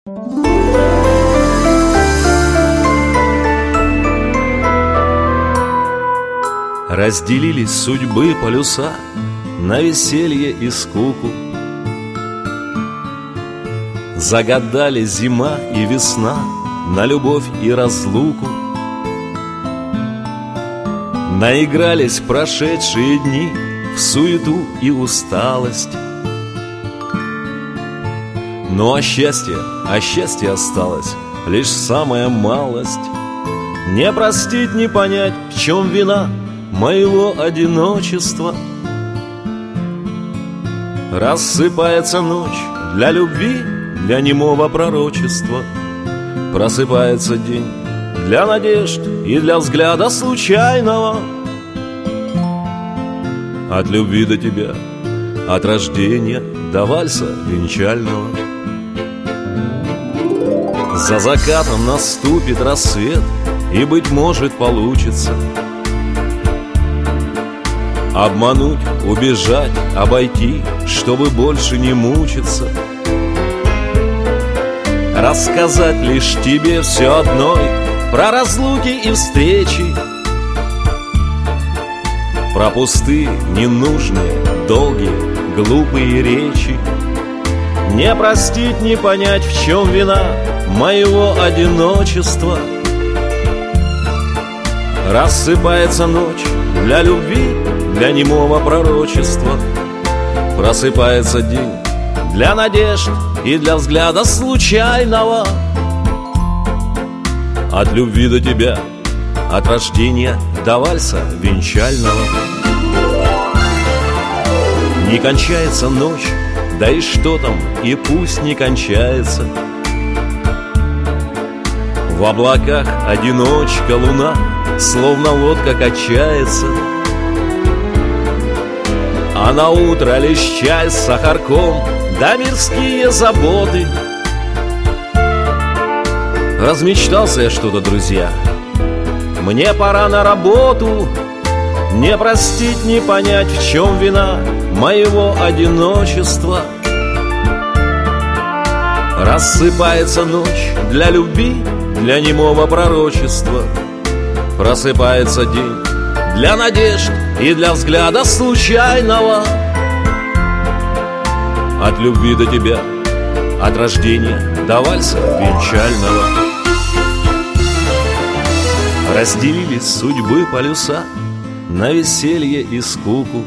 Разделились судьбы полюса на веселье и скуку. Загадали зима и весна на любовь и разлуку. Наигрались прошедшие дни в суету и усталость. Ну а счастье осталось лишь самая малость. Не простить, не понять, в чем вина моего одиночества. Рассыпается ночь для любви, для немого пророчества. Просыпается день для надежд и для взгляда случайного. От любви до тебя, от рождения до вальса венчального. За закатом наступит рассвет, и, быть может, получится обмануть, убежать, обойти, чтобы больше не мучиться. Рассказать лишь тебе все одной про разлуки и встречи, про пустые, ненужные, долгие, глупые речи. Не простить, не понять, в чем вина моего одиночества. Рассыпается ночь для любви, для немого пророчества. Просыпается день для надежд и для взгляда случайного. От любви до тебя, от рождения до вальса венчального. Не кончается ночь, да и что там, и пусть не кончается. В облаках одиночка луна, словно лодка качается. А на утро лишь чай с сахарком, да мирские заботы. Размечтался я что-то, друзья, мне пора на работу. Не простить, не понять, в чем вина моего одиночества. Рассыпается ночь для любви, для немого пророчества. Просыпается день для надежд и для взгляда случайного. От любви до тебя, от рождения до вальса венчального. Разделились судьбы полюса на веселье и скуку.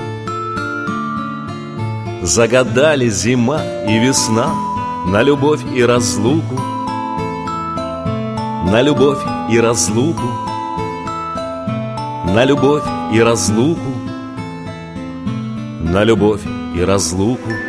Загадали зима и весна на любовь и разлуку. На любовь и разлуку. На любовь и разлуку. На любовь и разлуку.